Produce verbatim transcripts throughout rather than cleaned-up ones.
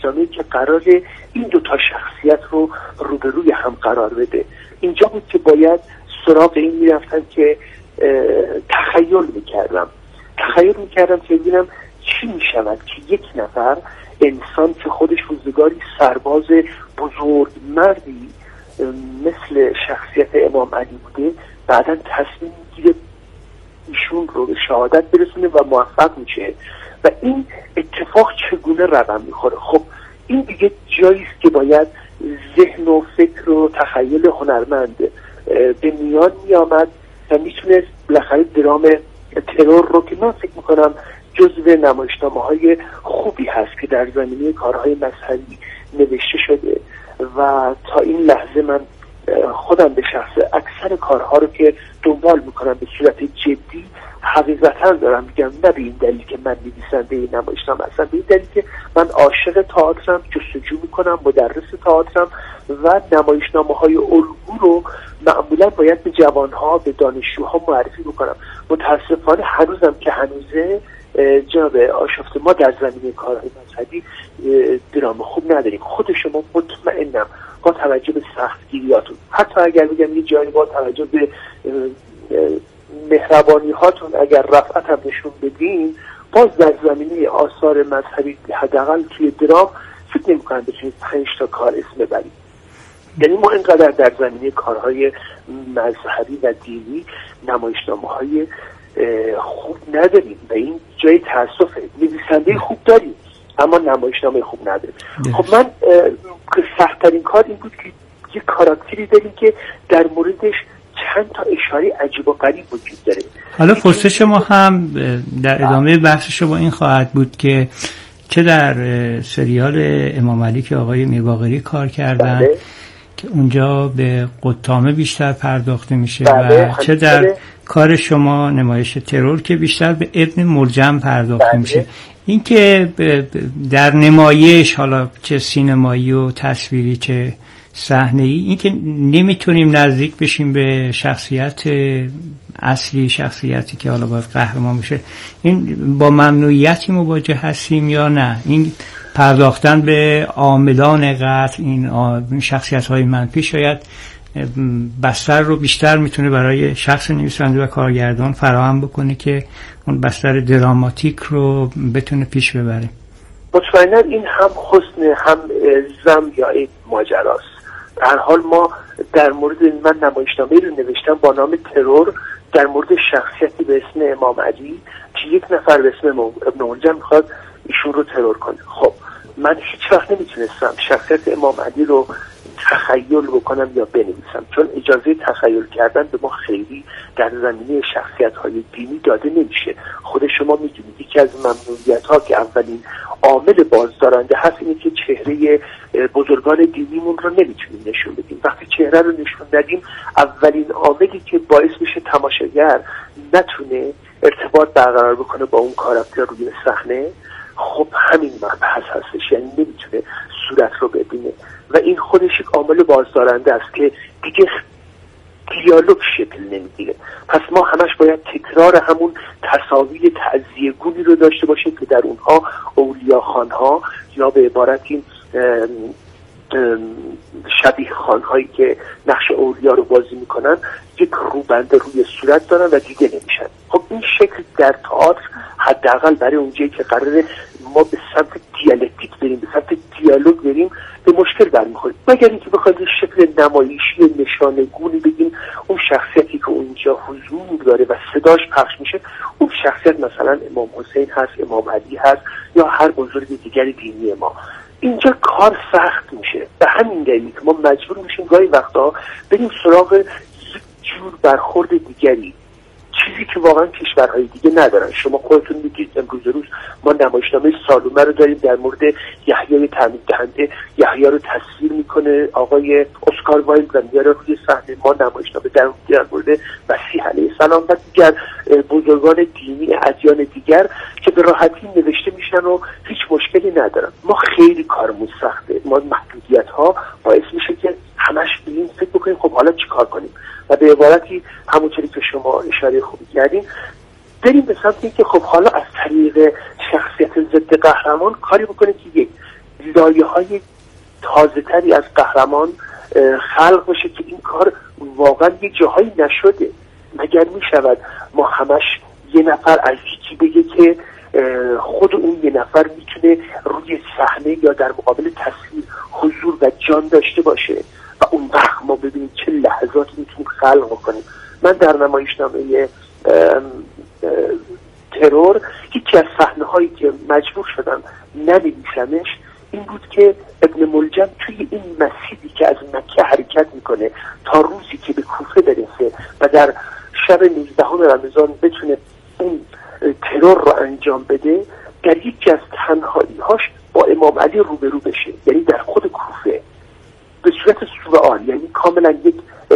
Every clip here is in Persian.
جامعه که قرار این دو تا شخصیت رو روبروی هم قرار بده. اینجا بود که باید سراغ این میرفتم که تخیل میکردم تخیل میکردم که ببینم چی میشود که یک نفر انسان که خودش روزگاری سرباز بزرگ مردی مثل شخصیت امام علی بوده بعداً تصمیم میگیره ایشون رو به شهادت برسونه و موفق میشه و این اتفاق چگونه رقم میخوره. خب این دیگه جایی است که باید ذهن و فکر و تخیل هنرمند به میان میامد و میتونست بالاخره درام ترور رو که من فکر میکنم جزو نمایشنامه‌های خوبی هست که در زمینه کارهای مذهبی نوشته شده و تا این لحظه من خودم به شخص اکثر کارها رو که دنبال میکنم به صورت جدی حقیقتا دارم میگم، نه به این دلیل که من نویسنده این نمایشنامه هستم، به این دلیل که من عاشق تئاترم، جستجو میکنم، مدرس تئاترم و نمایشنامه‌های الگو رو معمولا باید به جوانها، به دانشجوها معرفی بکنم. متاسفانه هنوزم که هنوزه جناب آشفته ما در زمینه کارهای مذهبی درام خوب نداریم. خود شما مطمئنم با توجه به سختگیریاتون، حتی اگر بگم یه جایی با توجه به مهربانی هاتون اگر رفعت هم نشون بدین، باز در زمینه آثار مذهبی حداقل توی درام فکر نمی کنم بتونید پنج تا کار اسم ببرید. یعنی ما اینقدر در زمینه کارهای مذهبی و دینی نمایشنامه‌های خوب نداریم و این جای تأسفه. نویسنده خوب داریم اما نمایشنامه خوب نداریم. خب من سخت‌ترین کار این بود که یه کاراکتری داریم که در موردش چند تا اشاره عجیب و غریب وجود داره. حالا پرسش ما هم در ادامه بحث شما این خواهد بود که چه در سریال امام علی که آقای میرباقری کار کردن بله. که اونجا به قطامه بیشتر پرداخته میشه بله. و چه در بله. کار شما نمایش ترور که بیشتر به ابن ملجم پرداخته بله. میشه. این که در نمایش حالا چه سینمایی و تصویری چه صحنه‌ای، این که نمیتونیم نزدیک بشیم به شخصیت اصلی، شخصیتی که حالا باید قهرمان میشه، این با ممنوعیتی مواجه هستیم یا نه؟ این پرداختن به عاملان قتل، این شخصیت‌های منفی شاید بستر رو بیشتر میتونه برای شخص نویسنده و کارگردان فراهم بکنه که اون بستر دراماتیک رو بتونه پیش ببره. مطمئنا این هم حسن هم زم یا این ماجراست. در حال ما در مورد من نمایشنامه رو نوشتم با نام ترور در مورد شخصیتی به اسم امام علی که یک نفر به اسم ابن ملجم میخواد ایشون رو ترور کنه. خب من هیچ وقت نمیتونستم شخصیت امام علی رو تخیل بکنم یا بنویسم، چون اجازه تخیل کردن به ما خیلی در زمینه شخصیت‌های دینی داده نمیشه. خود شما میدونید یکی از ممنوعیت‌ها که اولین عامل بازدارنده هست اینه که چهره بزرگان دینیمون رو نمیتونیم نشون بدیم. وقتی چهره رو نشون ندیم، اولین عاملی که باعث میشه تماشاگر نتونه ارتباط برقرار بکنه با اون کاراکتر روی صحنه، خب همین مبحث هستش، یعنی نمیتونه صورت رو ببینه و این خودش یک عامل بازدارنده است که دیگه دیالوگ شکل نمیگیره. پس ما همش باید تکرار همون تصاویر تعزیه‌گونی رو داشته باشیم که در اونها اولیاخوان‌ها یا به عبارتی شبیه خانهایی که نقش اولیا رو بازی میکنن یک روبنده روی صورت دارن و دیده نمیشن. خب این شکل در تئاتر حداقل برای اونجایی که قراره ما به سمت دیالکتیک بریم، به سمت دیالوگ بریم، به مشکل برمیخوریم. مگر اینکه بخوایم شکل نمایشی نشانه‌گونی بگیم اون شخصیتی که اونجا حضور داره و صداش پخش میشه اون شخصیت مثلا امام حسین هست، امام علی هست یا هر بزرگ دیگر دینی ما، اینجا کار سخت میشه. به همین دلیل که ما مجبور میشیم گاهی وقتا بریم سراغ یک جور برخورد دیگری، چیزی که واقعا کشورهای دیگه ندارن. شما خودتون میگید امروز روز ما نمایشنامه سالومه رو داریم در مورد یحیی تعمید دهنده، یحیی رو تصویر میکنه آقای اسکار وایلد و میاره روی صحنه. ما نمایشنامه در مورد مسیح علیه السلام و دیگر بزرگان دینی ادیان دیگر که به راحتی نوشته میشن و هیچ مشکلی ندارن. ما خیلی کارمون سخته، ما محدودیت ها باعث میشه که همش به این فکر بکنیم خب حالا چی کار کنیم و به عبارتی همونطوری که شما اشاره خوبی کردین بریم به سمت اینکه خب حالا از طریق شخصیت ضد قهرمان کاری بکنیم که یک لایه های تازه تری از قهرمان خلق بشه که این کار واقعا یه جاهایی نشده. مگر می شود ما همش یه نفر از یکی بگه که خود اون یه نفر میتونه روی صحنه یا در مقابل تصویر حضور و جان داشته باشه و اون وقت ما ببینیم چه لحظاتی میتونیم خلق کنیم. من در نمایشنامه ترور یکی از صحنه هایی که مجبور شدم ننویسمش این بود که ابن ملجم توی این مسیری که از مکه حرکت میکنه تا روزی که به کوفه برسه و در شب نوزدهم رمضان بتونه اون ترور رو انجام بده، در یکی از تنهایی‌هاش با امام علی روبرو بشه، یعنی در خود کوفه به صورت سورئال، یعنی کاملا یک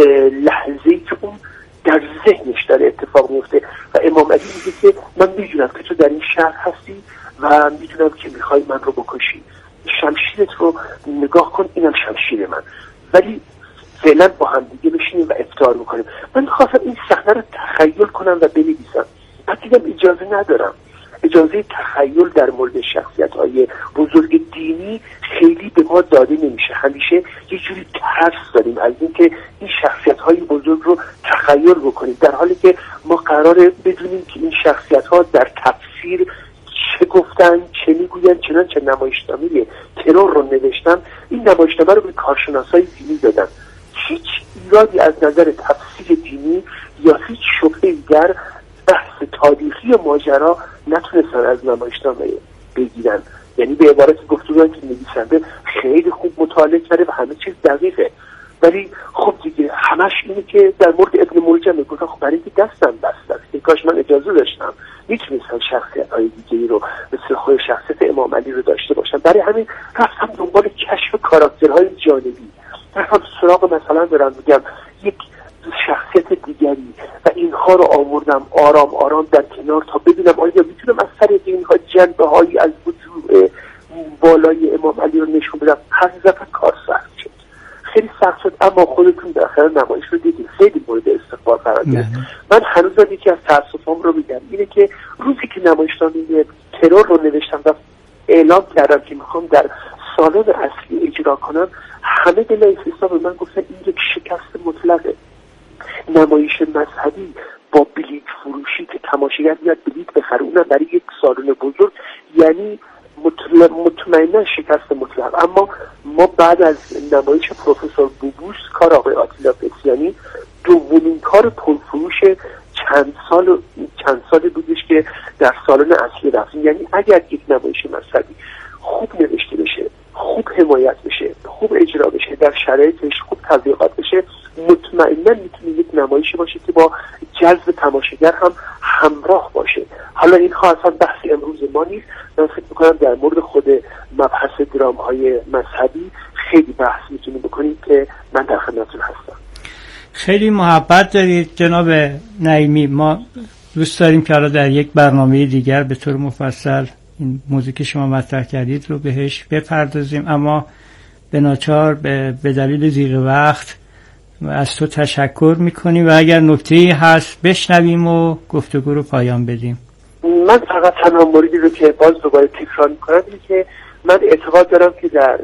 لحظه‌ای که اون در ذهنش داره اتفاق میفته و امام علی میگه که من میدونم که تو در این شهر هستی و میدونم که میخوای من رو بکشی، شمشیرت رو نگاه کن، اینم شمشیر من، ولی فعلا با هم دیگه بشینیم و افطار میکنیم. من خواستم این صحنه رو تخیل کنم و بنویسم، بعد دیدم اجازه ندارم. اجازه تخیل در مورد شخصیت‌های بزرگ دینی خیلی به ما داده نمیشه. همیشه یه جوری ترس داریم از اینکه این شخصیت‌های بزرگ رو تخیل بکنیم، در حالی که ما قراره بدونیم که این شخصیت‌ها در تفسیر چه گفتن، چه میگوین. چنانچه نمایشنامه ترور رو نوشتم، این نمایشنامه رو به کارشناسای دینی دادم. هیچ ایرادی از نظر تفسیر دینی یا هیچ شبهه‌ای در بحث تاریخی ماجرا نتونستن از نمایشنامه بگیرن. یعنی به عبارت گفتگویی که نویسنده خیلی خوب مطالعه کرده و همه چیز دقیقه، ولی خب دیگه همش اینه که در مورد ابن ملجم میگفتن خب برای اینکه دستم بسته است، که کاش من اجازه داشتم میتونستم شخصیت‌های دیگه‌ای رو مثل خود شخصیت امام علی رو داشته باشم. برای همین رفتم دنبال کشف کاراکترهای جانبی، رفتم سراغ مثلا دارم میگم یک شخصیت دیگری و اینها رو آوردم آرام آرام در کنار تا ببینم آیا میتونم از طریق اینها جنبه هایی از وجود بالای امام علی رو نشون بدم. حقیقتا کار سخت شد، خیلی سخت شد، اما خودتون داخل نمایش رو دیدید خیلی مورد استقبال قرار گرفت. من هنوز یکی از تأسفام رو میگم اینه که روزی که نمایشنامه ترور رو نوشتم و اعلام کردم که میخوام در سالن اصلی اجرا کنم، همه بلای حساب من گفتن این یک شکست مطلقه. نمایش مذهبی با بلیط فروشی که تماشاگر میاد بلیط بخره، اونم برای یک سالن بزرگ، یعنی مطمئنا شکست مطلق. اما ما بعد از نمایش پروفسور بوبوس کار آقای آتیلا پسیانی دومین کار پرفروش چند سال چند سالی بودش که در سالن اصلی رفتیم. یعنی اگر یک نمایش مذهبی خوب نوشته بشه، خوب حمایت بشه، خوب اجرا بشه، در شرایطش خوب تبلیغات بشه، مطمئنا میتونه یک نمایشی باشه که با جذب تماشاگر هم همراه باشه. حالا این اصلا بحث امروز ما نیست. من فکر میکنم در مورد خود مبحث درام های مذهبی خیلی بحث میتونیم بکنیم که من در خدمتتون هستم. خیلی محبت دارید جناب نعیمی. ما دوست داریم که حالا در یک برنامه دیگر به طور مفصل این موضوعی که شما مطرح کردید رو بهش بپردازیم، اما به ناچار به, به دلیل زیغ وقت از تو تشکر میکنیم و اگر نکته‌ای هست بشنویم و گفتگو رو پایان بدیم. من فقط تنها موردی رو که باز دوباره تکرار میکنم اینه که من اعتقاد دارم که در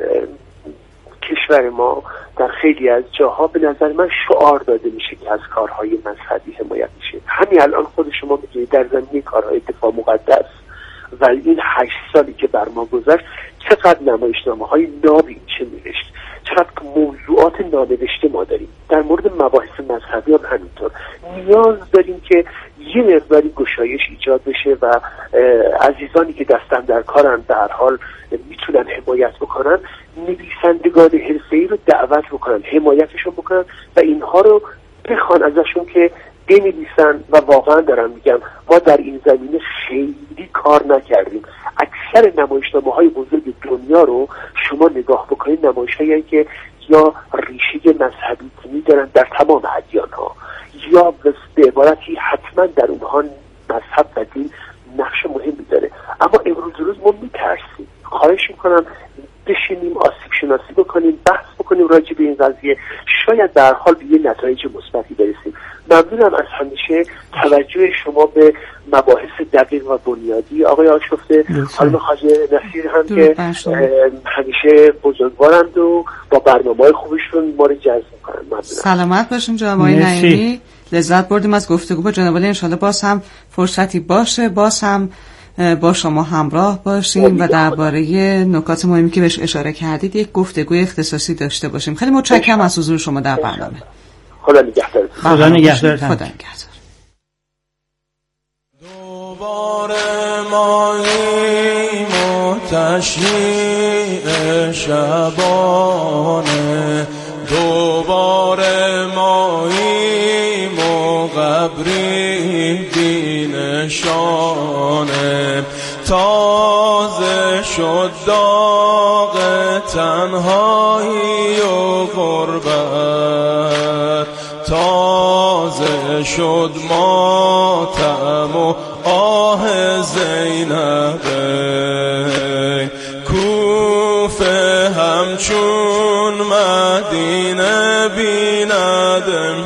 کشور ما در خیلی از جاها به نظر من شعار داده میشه که از کارهای مذهبی حمایت میشه. همین الان خود شما میگید در زمینه کارهای دفاع مقدس و این هشت سالی که بر ما گذشت چقدر نمایشنامه های نابی چه می‌نوشت، چقدر موضوعات نانوشته ما داریم. در مورد مباحث مذهبی هم همینطور نیاز داریم که یه مقداری گشایش ایجاد بشه و عزیزانی که دستن در کارن در حال میتونن حمایت بکنن، نویسندگان حرفه‌ای رو دعوت بکنن، حمایتشون بکنن و اینها رو بخوان ازشون که بنویسن. و واقعا دارم میگم ما در این زمینه خیلی کار نکردیم. اکثر نمایشنامه‌های بزرگ دنیا رو شما نگاه بکنید، نمایش‌هایی که یا ریشه مذهبی دینی دارن در تمام ادیان‌ها یا به عبارتی حتما در اونها مذهب و دین نقش مهمی داره. اما امروز روز ما میترسیم. خواهش میکنم بشینیم آسیب شناسی بکنیم، بحث بکنیم راجع به این قضیه، شاید در حال به یه نتایج مثبتی برسیم. ممنونم از همیشه توجه شما به مباحث دقیق و بنیادی آقای آشفته. خانم خواجه نصیر هم که همیشه بزرگوارند و با برنامه‌های خوبشون ما رو جذب می‌کنن. ممنونم. سلامت باشین جناب آقای نعیمی. لذت بردیم از گفتگو با جناب عالی. انشالله باز هم فرصتی باشه، باز هم با شما همراه باشیم و درباره نکات مهمی که بهش اشاره کردید یک گفتگوی اختصاصی داشته باشیم. خیلی متشکرم از حضور شما در برنامه. خدا نگهدار. خدا نگهدار. خدا نگهدار. دوباره ماییم و تشییع شبانه، دوباره ماییم و قبری بی نشانه، تازه شد داغ تنهایی و غربت، تازه شد ماتم و آه زینبه، کوفه همچون مدینه بیند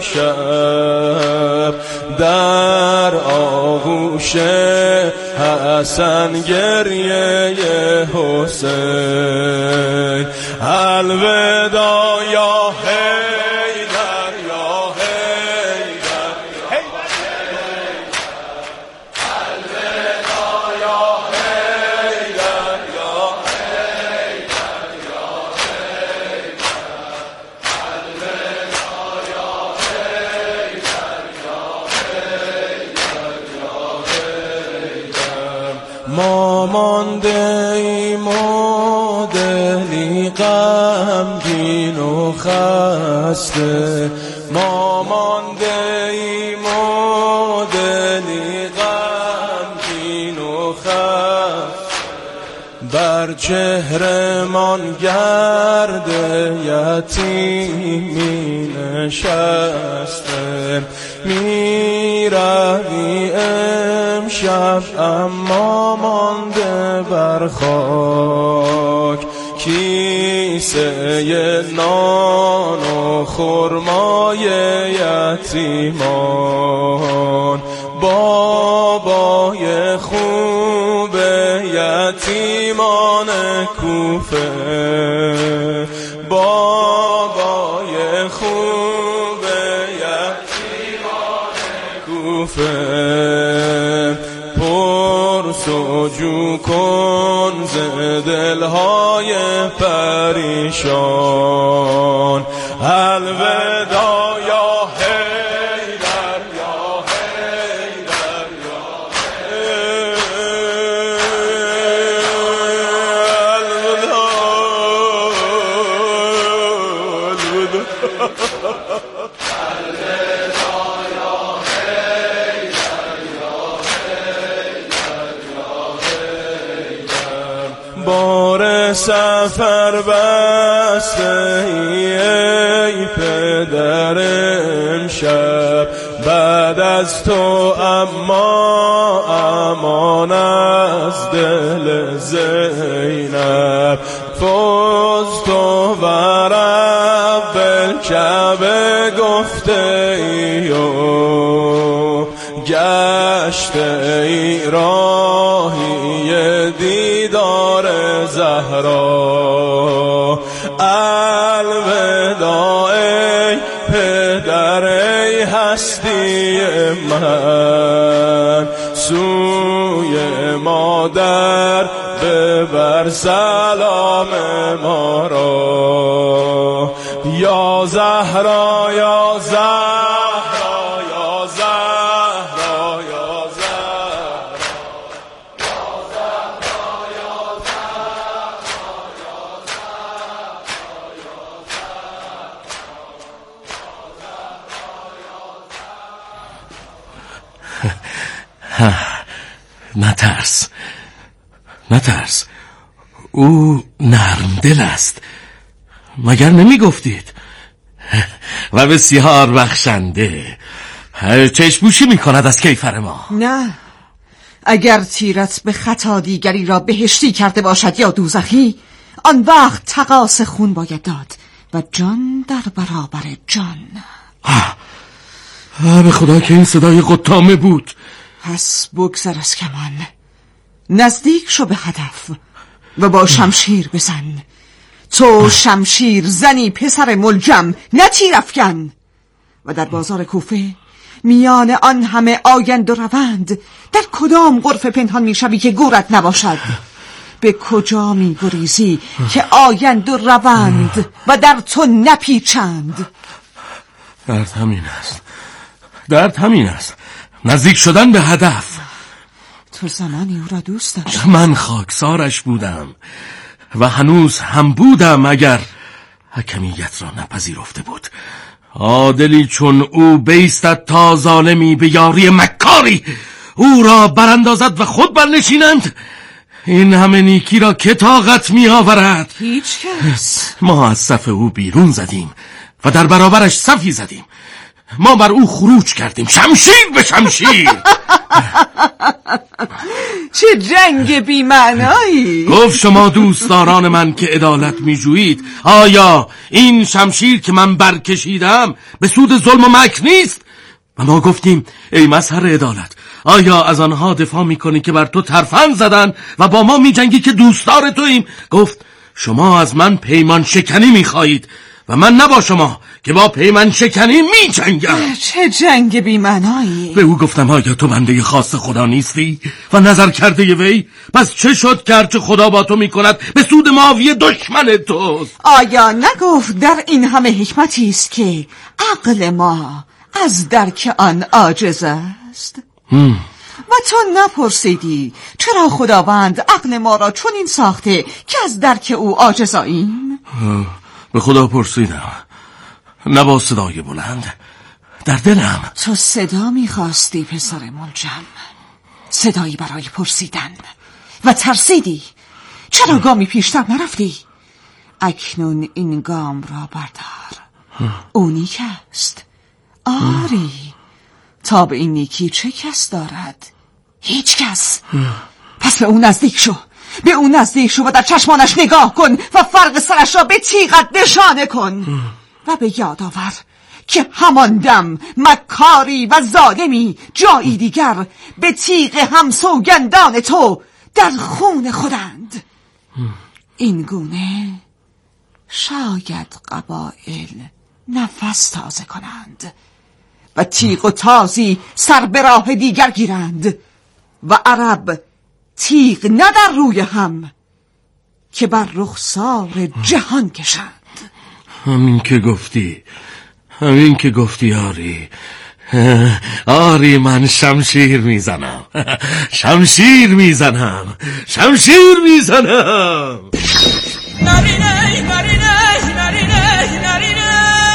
امشب، در آغوش حسن گریه حسین، الوداع یا حیدر یا حیدر، الوداع یا حیدر یا حیدر یا حیدر، الوداع یا حیدر یا حیدر یا حیدر. ما مانده ایم و دلی غمگین و خسته، ما مانده ایم و دلی غمگین و خسته، بر چهرمان گرد یتیمی نشسته، می روی امشب اما مانده بر خاک، کیسه نان و خرمای یتیمان، بابای خوب یتیمان کوفه، بابای خوب یتیمان کوفه، پرس و جو کن ز دلهای پریشان، الوداع یا حیدر یا حیدر یا بار سفر بسته ای پدر امشب، بعد از تو اما امان از دل زینب، فزت و رب الکعبه گفته ای و گشته ای راهی دیدار زهرا، الوداع ای پدر ای هستی من، سوی مادر ببر سلام ما را، یا زهرا یا زهرا یا زهرا یا زهرا یا زهرا یا زهرا. نترس نترس، او نرم دل است، مگر نمی گفتید؟ و بسیار بخشنده، چشموشی می کند از کیفر ما. نه، اگر تیرت به خطا دیگری را بهشتی کرده باشد یا دوزخی، آن وقت تقاص خون باید داد و جان در برابر جان. آه. آه به خدا که این صدای قطامه بود. پس بگذر از کمان، نزدیک شو به هدف و با شمشیر بزن. تو شمشیر زنی پسر ملجم، نه تیر افکن. و در بازار کوفه میان آن همه آیند و روند، در کدام غرفه پنهان میشوی که گورت نباشد؟ به کجا میگریزی که آیند و روند و در تو نپیچند؟ درد همین است، درد همین است، نزدیک شدن به هدف. تو زمانی او را دوست داشتی. من خاکسارش بودم و هنوز هم بودم اگر حکمیت را نپذیرفته بود. عادلی چون او بیستد تا ظالمی به یاری مکاری او را براندازد و خود برنشینند. این همه نیکی را که طاقت می آورد؟ هیچ کس. ما از صف او بیرون زدیم و در برابرش صفی زدیم. ما بر او خروج کردیم، شمشیر به شمشیر. چه جنگ بی معنایی. گفت شما دوستداران من که عدالت می جویید، آیا این شمشیر که من برکشیدم به سود ظلم و مکر نیست؟ و ما گفتیم ای مظهر عدالت، آیا از آنها دفاع می کنی که بر تو ترفند زدن و با ما می جنگی که دوستدار توییم؟ گفت شما از من پیمان شکنی می خواهید و من نه با شما که با پیمان شکنی می جنگم. چه جنگ بی معنایی. به او گفتم آیا تو بنده خاص خدا نیستی و نظر کرده وی؟ پس چه شد که هرچه خدا با تو می کند به سود معاویه دشمن توست؟ آیا نگفت در این همه حکمتی است که عقل ما از درک آن عاجز است؟ هم. و تو نپرسیدی چرا خداوند عقل ما را چنین ساخته که از درک او عاجزاییم؟ به خدا پرسیدم، نه با صدای بلند، در دلم. تو صدا میخواستی پسر ملجم، صدایی برای پرسیدن، و ترسیدی. چرا گامی پیشتر نرفتی؟ اکنون این گام را بردار. او نیک است. آری، تا به این نیکی چه کس دارد؟ هیچ کس. پس به او نزدیک شو، به او نزدیک شو و در چشمانش نگاه کن و فرق سرش را به تیغت نشانه کن. و به یاد آور که همان دم مکاری و ظالمی جایی دیگر به تیغ همسوگندان تو در خون خودند. این گونه شاید قبایل نفس تازه کنند و تیغ و تازی سر به راه دیگر گیرند و عرب تیغ نه در روی هم که بر رخسار جهان کشند. همین که گفتی، همین که گفتی آری، آری من شمشیر میزنم، شمشیر میزنم، شمشیر میزنم. نرینه نرینه نرینه نرینه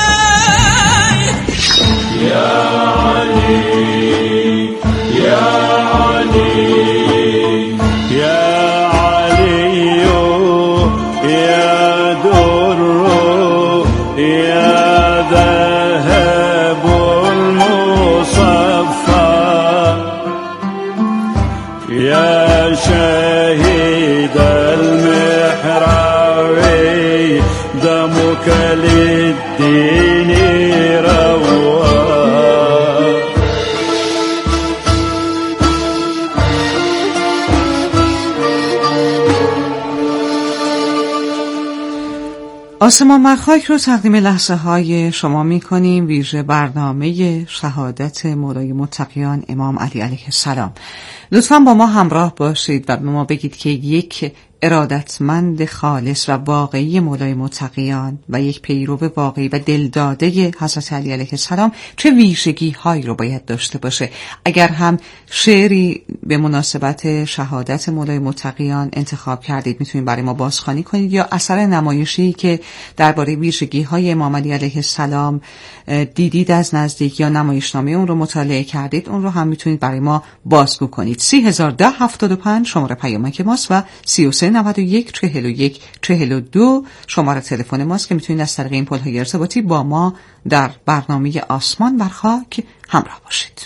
یا علی یا علی یا علی یا در یا ذهب المصفى یا شهید المحراوي دمك للدين روى. آسمان بر خاک رو تقدیم لحظه های شما می کنیم، ویژه برنامه شهادت مولای متقیان امام علی علیه السلام. لطفاً با ما همراه باشید و به ما بگید که یک ارادتمند خالص و واقعی مولای متقیان و یک پیرو واقعی و دلداده حضرت علی علیه السلام چه ویژگی هایی رو باید داشته باشه. اگر هم شعری به مناسبت شهادت مولای متقیان انتخاب کردید میتونید برای ما بازخوانی کنید، یا اثر نمایشی که درباره ویژگی های امام علی علیه السلام دیدید از نزدیک یا نمایشنامه اون رو مطالعه کردید، اون رو هم میتونید برای ما بازگو کنید. سی هزار ده هفتاد و پنج شماره پیامک ماست و سی و سه نود و یک چهل و یک چهل و دو شماره تلفن ماست که میتونید از طریق این پل‌های ارتباطی با ما در برنامه آسمان بر خاک همراه باشید.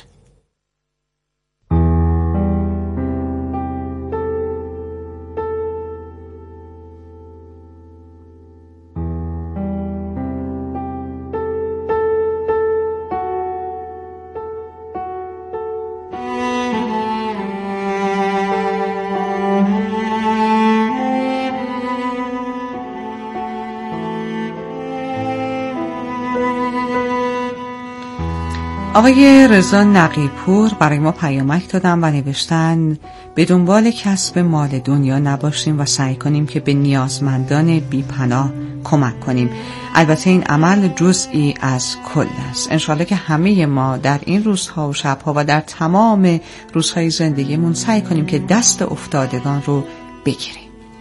آقای رضا نقیپور برای ما پیامک دادن و نوشتن به دنبال کسب مال دنیا نباشیم و سعی کنیم که به نیازمندان بی‌پناه کمک کنیم. البته این عمل جزئی از کل است. انشالله که همه ما در این روزها و شبها و در تمام روزهای زندگیمون سعی کنیم که دست افتادگان رو بگیریم.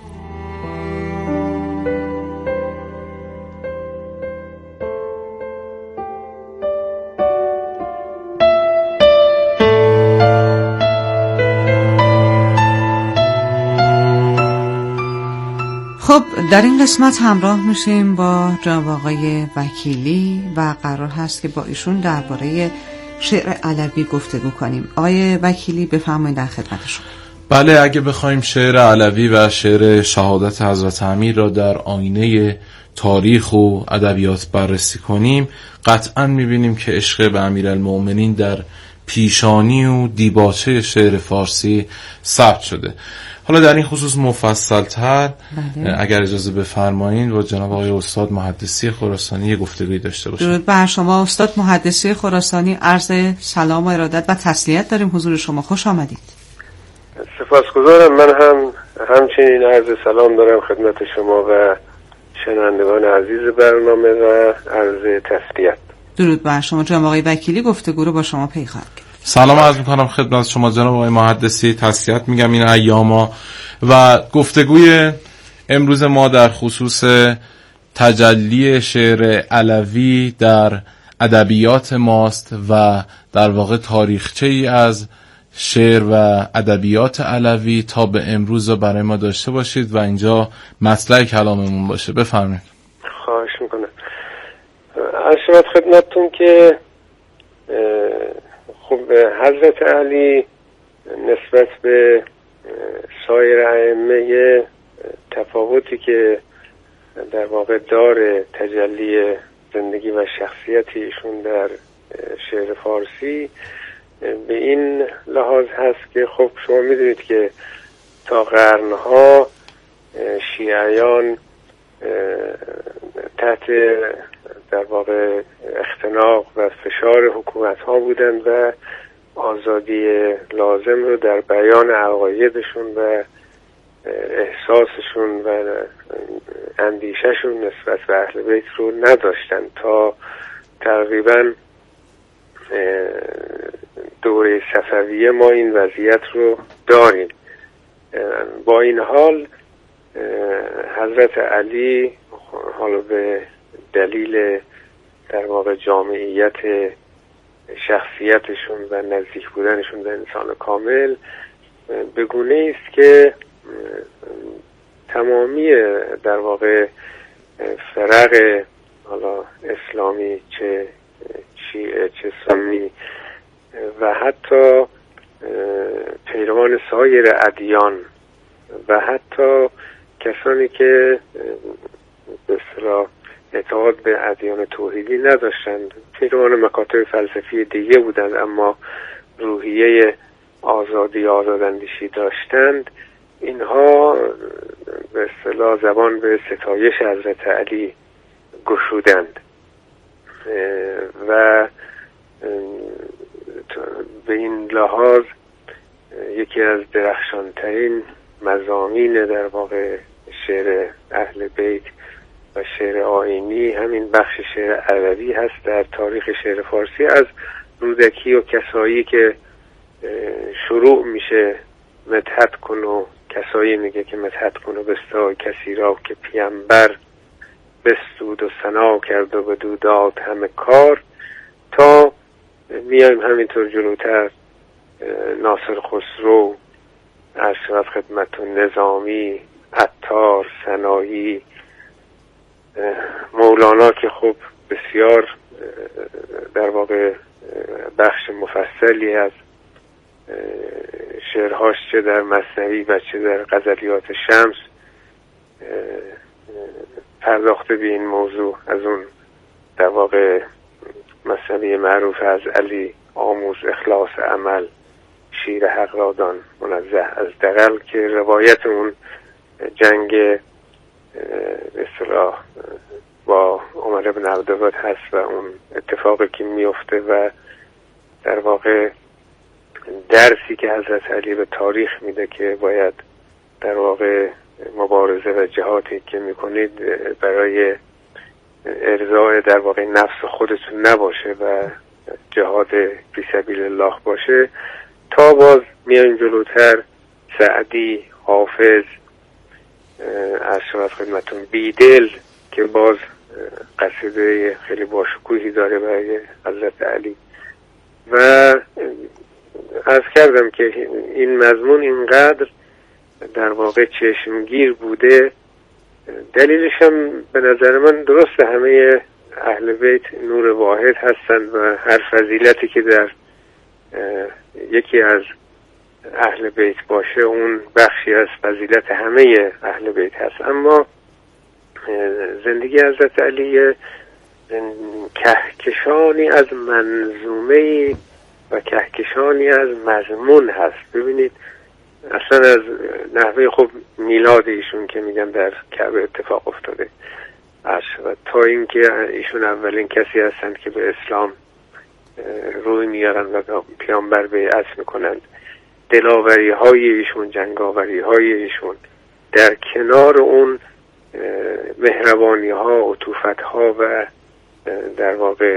خب در این قسمت همراه میشیم با جناب آقای وکیلی و قرار هست که با ایشون درباره شعر علوی گفتگو کنیم. آقای وکیلی بفرمایید در خدمت شما. بله، اگه بخوایم شعر علوی و شعر شهادت حضرت امیر را در آینه تاریخ و ادبیات بررسی کنیم، قطعا میبینیم که عشق به امیرالمؤمنین در پیشانی و دیباچه شعر فارسی ثبت شده. حالا در این خصوص مفصل‌تر اگر اجازه بفرمایید با جناب آقای استاد محدثی خراسانی گفتگویی داشته باشیم. درود بر شما استاد محدثی خراسانی. عرض سلام و ارادت و تسلیت داریم حضور شما. خوش آمدید. سپاسگزارم. من هم همچنین عرض سلام دارم خدمت شما و شنوندگان عزیز برنامه و عرض تسلیت. درود بر شما. جناب آقای وکیلی گفتگو رو با شما پی خواهم کرد. سلام عرض میکنم خدمت شما جناب آقای محدثی، تسلیت میگم این ایاما. و گفتگوی امروز ما در خصوص تجلی شعر علوی در ادبیات ماست و در واقع تاریخچه ای از شعر و ادبیات علوی تا به امروز رو برای ما داشته باشید و اینجا مطلع کلاممون باشه. بفرمایید. خواهش میکنم. عرض شود خدمتتون که خب حضرت علی نسبت به سایر ائمه تفاوتی که در واقع داره تجلی زندگی و شخصیتی ایشون در شعر فارسی به این لحاظ هست که خب شما میدونید که تا قرنها شیعیان تحت در واقع اختناق و فشار حکومت ها بودند و آزادی لازم رو در بیان عقایدشون و احساسشون و اندیشهشون نسبت به اهل بیت رو نداشتند تا تقریبا دوره صفویه ما این وضعیت رو داریم. با این حال حضرت علی حالا به دلیل در واقع جامعیت شخصیتشون و نزدیک بودنشون به انسان کامل به گونه است که تمامی در واقع فرق حالا اسلامی چه شیعه چه سنی و حتی پیروان سایر ادیان و حتی کسانی که به اصطلاح اعتقاد به ادیان توحیدی نداشتند، پیروان مکاتب فلسفی دیگه بودند اما روحیه آزادی آزاداندیشی داشتند، اینها به اصطلاح زبان به ستایش حضرت علی گشودند و به این لحاظ یکی از درخشانترین مضامین در واقع شعر اهل بیت و شعر آیینی همین بخش شعر علوی هست در تاریخ شعر فارسی. از رودکی و کسایی که شروع میشه مدحت کن و کسایی میگه که مدحت کن و بستای کسی را که پیامبر بستود و ثنا کرد و بدو داد همه کار، تا میایم همینطور جلوتر ناصر خسرو، اشرف خدمتون، نظامی، عطار، سنایی، مولانا که خب بسیار در واقع بخش مفصلی از شعرهاش چه در مثنوی و چه در غزلیات شمس پرداخته به این موضوع. از اون در واقع مثنوی معروف از علی آموز اخلاص عمل، شیر حق را دان منزه از دغل، که روایت اون جنگ به اصطلاح با عمر بن عبدالود هست و اون اتفاقی که میفته و در واقع درسی که حضرت علی به تاریخ میده که باید در واقع مبارزه و جهادی که میکنید برای ارضاء در واقع نفس خودتون نباشه و جهاد فی سبیل الله باشه، تا باز میایم جلوتر سعدی، حافظ، از شما خدمتون بیدل که باز قصیده خیلی باشکوهی داره برای حضرت علی. و عرض کردم که این مضمون اینقدر در واقع چشمگیر بوده، دلیلش هم به نظر من درسته همه اهل بیت نور واحد هستند و هر فضیلتی که در یکی از اهل بیت باشه اون بخشی از فضیلت همه اهل بیت هست. اما زندگی حضرت علی کهکشانی از منظومه و کهکشانی از مضمون هست. ببینید اصلا از نحوه خب میلاد ایشون که میگن در کعبه اتفاق افتاده و تا اینکه ایشون اولین کسی هستند که به اسلام روی میارن و پیامبر بیعت میکنند، دلاوری های ایشون، جنگاوری های ایشون، در کنار اون مهربانی ها، عطوفت ها و در واقع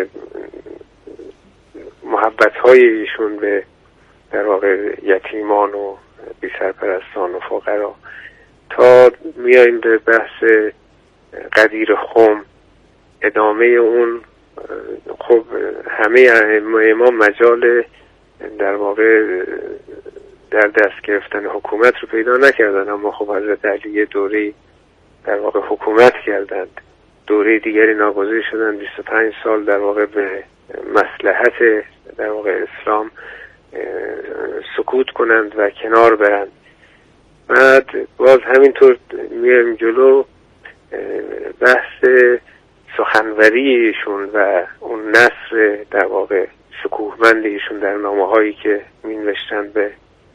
محبت های ایشون به در واقع یتیمان و بی سرپرستان و فقرا، تا میاییم به بحث قدیر خم، ادامه اون. خب همه امام مجال در واقع در دست گرفتن حکومت رو پیدا نکردن، اما خب حضرت علی دوره در واقع حکومت کردند، دوره دیگری ناگزیر شدن بیست و پنج سال در واقع به مصلحت در واقع اسلام سکوت کنند و کنار برند. بعد باز همینطور میایم جلو، بحث سخنوری ایشون و اون نثر در واقع شکوهمند ایشون در نامه هایی که می نوشتن به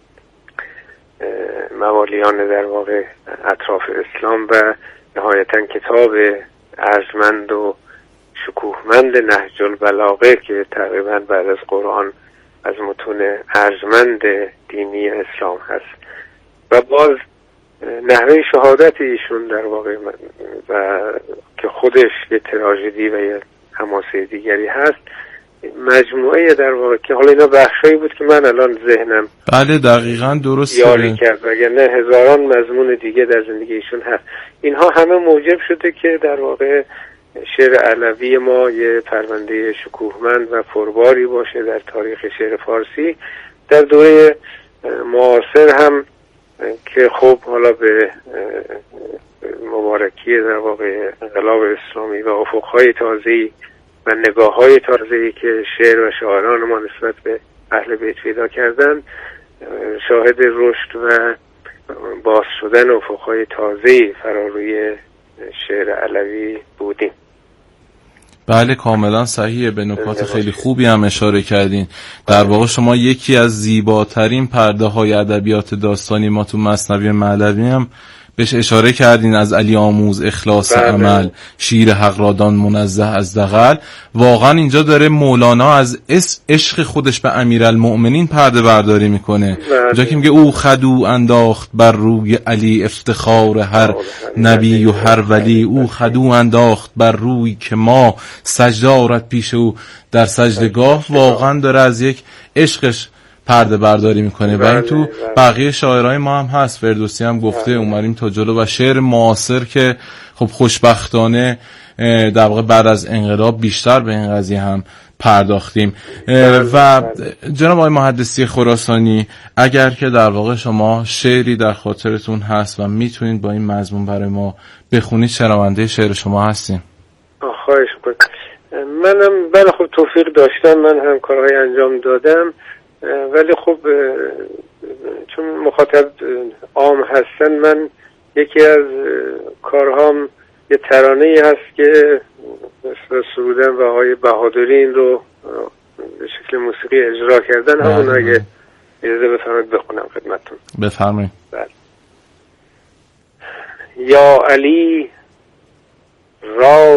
موالیان در واقع اطراف اسلام، و نهایتا کتاب ارجمند و شکوهمند نهج البلاغه که تقریبا بعد از قرآن از متون ارجمند دینی اسلام هست. و باز نحوه شهادت ایشون در واقع و که خودش یه تراژدی و یه حماسه دیگری هست، مجموعه در واقع که حالا اینا بخشایی بود که من الان ذهنم بله دقیقاً درست یاری کرد، وگرنه هزاران مضمون دیگه در زندگی ایشون هست. اینها همه موجب شده که در واقع شعر علوی ما یه پرونده شکوهمند و پرباری باشه در تاریخ شعر فارسی. در دوره معاصر هم که خب حالا به مبارکی در واقع انقلاب اسلامی و افقهای تازه‌ای و نگاه‌های تازه‌ای که شعر و شاعران ما نسبت به اهل بیت پیدا کردن، شاهد رشد و باز شدن افقهای تازه‌ای فراروی شعر علوی بودیم. بله کاملا صحیحه، به نکات خیلی خوبی هم اشاره کردین. در واقع شما یکی از زیباترین پرده های ادبیات داستانی ما تو مثنوی مهلوی هم بهش اشاره کردین، از علی آموز اخلاص بله. عمل، شیر حق رادان منزه از دغل. واقعا اینجا داره مولانا از عشق خودش به امیرالمؤمنین پرده برداری میکنه. اینجا که میگه او خدو انداخت بر روی علی افتخار هر نبی و هر ولی، او خدو انداخت بر روی که ما سجده آرد پیش او در سجدگاه. واقعا داره از یک عشقش پرده برداری میکنه و این تو بقیه شاعرای ما هم هست. فردوسی هم گفته اومدیم تا جلو، و شعر معاصر که خب خوشبختانه در واقع بعد از انقلاب بیشتر به این قضیه هم پرداختیم. و جناب آقای محدثی خراسانی، اگر که در واقع شما شعری در خاطرتون هست و میتونید با این مضمون برای ما بخونید، شنونده شعر شما هستیم. خواهش میکنم. منم بله خب توفیق داشتم، من هم کارهای انجام دادم، ولی خب چون مخاطب عام هستن، من یکی از کارهام یه ترانه‌ای هست که مثل سرودن و آقای بهادری این رو به شکل موسیقی اجرا کردن، همون اگه اجازه بفرمایید بخونم خدمتتون. بفرمایید. بله. یا علی را